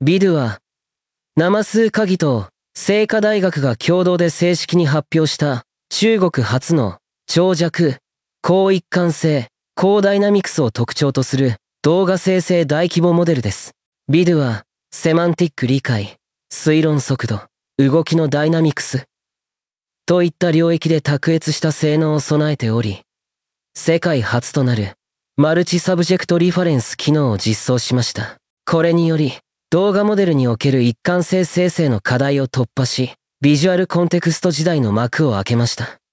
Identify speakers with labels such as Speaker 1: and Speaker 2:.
Speaker 1: ビドゥは、生数科技と清華大学が共同で正式に発表した中国初の長尺、高一貫性、高ダイナミクスを特徴とする動画生成大規模モデルです。ビドゥは、セマンティック理解、推論速度、動きのダイナミクスといった領域で卓越した性能を備えており、世界初となるマルチサブジェクトリファレンス機能を実装しました。これにより、動画モデルにおける一貫性生成の課題を突破し、ビジュアルコンテクスト時代の幕を開けました。